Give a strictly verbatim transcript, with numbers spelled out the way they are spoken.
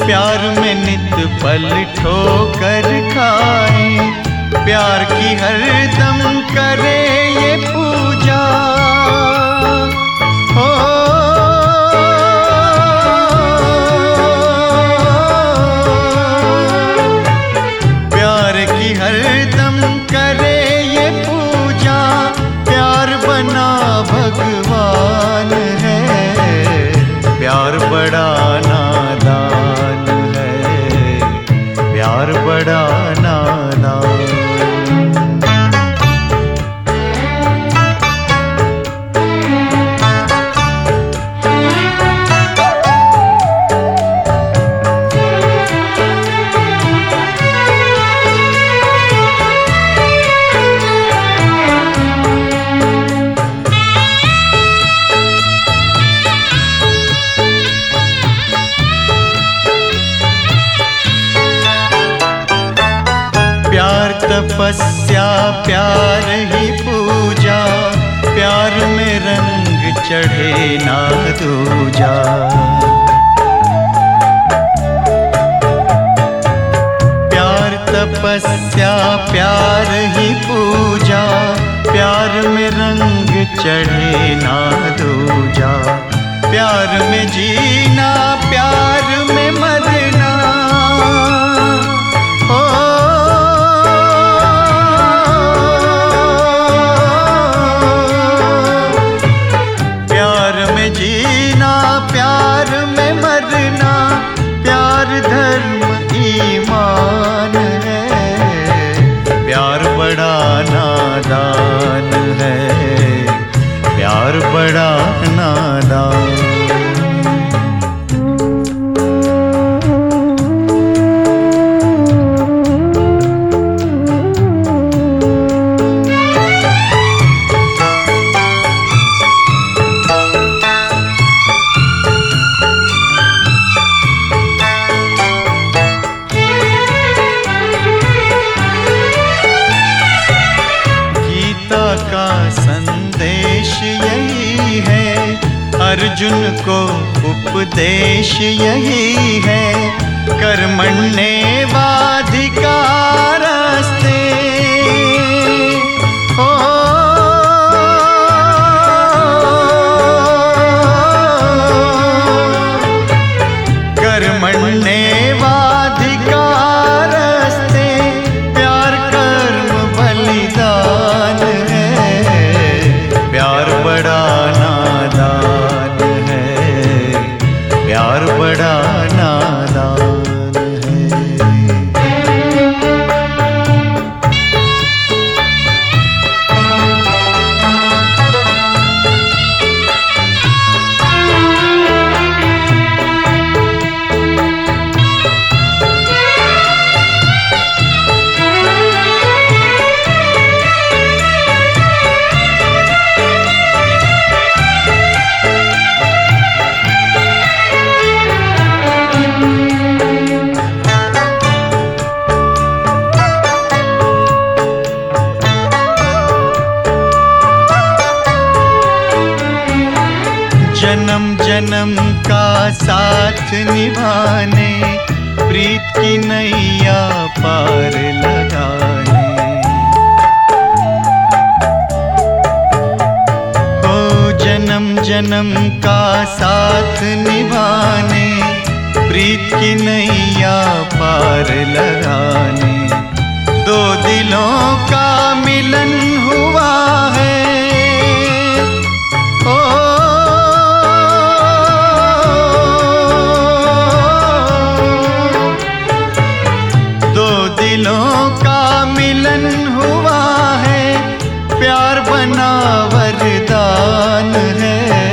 प्यार में नित पल ठोकर खाए, प्यार की हरदम करे ये पूजा। हो प्यार की हरदम करे ये पूजा, प्यार बना भगवान है, प्यार बड़ा नादान है, प्यार बड़ा नादान। प्यार तपस्या प्यार ही पूजा, प्यार में रंग चढ़े ना दूजा। प्यार तपस्या प्यार ही पूजा, प्यार में रंग चढ़े ना दूजा। प्यार में जीना प्यार में मरना, जीना प्यार में मरना, प्यार धर्म ईमान है, प्यार बड़ा नादान है, प्यार बड़ा नादान। संदेश यही है, अर्जुन को उपदेश यही है, कर्मण्येवाधिकारस्ते। ओ कर्मण्येवाधिकारस्ते, प्यार कर्म बलिदान है, प्यार बड़ा नादान है, प्यार बड़ा नादान है। जन्म जन्म का साथ निभाने, प्रीत की नैया पार लगाने। हो जन्म जन्म का साथ निभाने, प्रीत की नैया पार लगाने। दो दिलों का मिलन हुआ है, ओ दिलों का मिलन हुआ है, प्यार बना वरदान है,